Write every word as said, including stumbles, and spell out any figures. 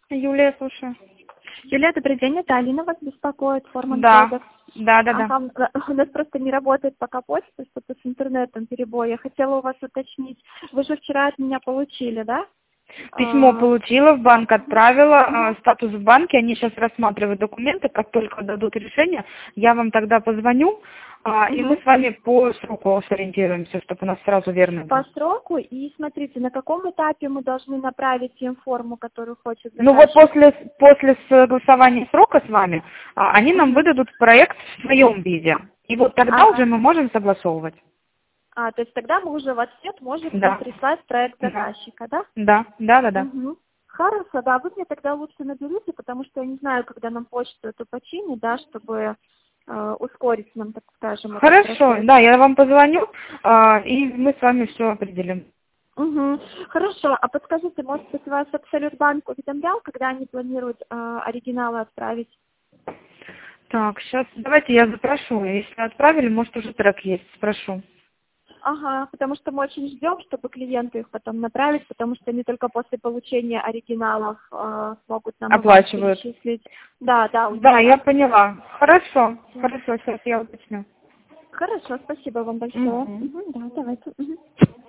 Юлия, слушаю. Юлия, добрый день, это Алина вас беспокоит, Форман Да, Трейдерс. да, да, да. Ага, у нас просто не работает пока почта, что-то с интернетом перебой. Я хотела у вас уточнить, вы же вчера от меня получили, да? Письмо А, получила, в банк отправила, а, мгм. статус в банке, они сейчас рассматривают документы, как только дадут решение, я вам тогда позвоню, а, и мы Мгм. с вами по сроку сориентируемся, чтобы у нас сразу верно По было. сроку, и смотрите, на каком этапе мы должны направить им форму, которую хочет Ну вот заказчик? после, после согласования срока с вами, а, они нам Мгм. выдадут проект в своем виде, и вот тогда уже Ага. мы можем согласовывать. А, то есть тогда мы уже в ответ можем им Да, прислать проект да, заказчика, да? да, да, да, да. Угу. Хорошо, да, вы мне тогда лучше наберите, потому что я не знаю, когда нам почту эту починить, да, чтобы э, ускорить нам, так скажем, этот Хорошо, процесс. да, я вам позвоню, а, и мы с вами все определим. Угу. Хорошо, а подскажите, может быть, вас Абсолют банк уведомлял, когда они планируют э, оригиналы отправить? Так, сейчас давайте я запрошу. Если отправили, может уже трек есть, спрошу. Ага, потому что мы очень ждем, чтобы клиенты их потом направить, потому что они только после получения оригиналов э, смогут нам аванс Оплачивают. перечислить. Да, да, у них Да, я так. поняла. Хорошо, Всё. хорошо, сейчас я уточню. Хорошо, спасибо вам большое. Мгм. Мгм, да, давайте. Мгм.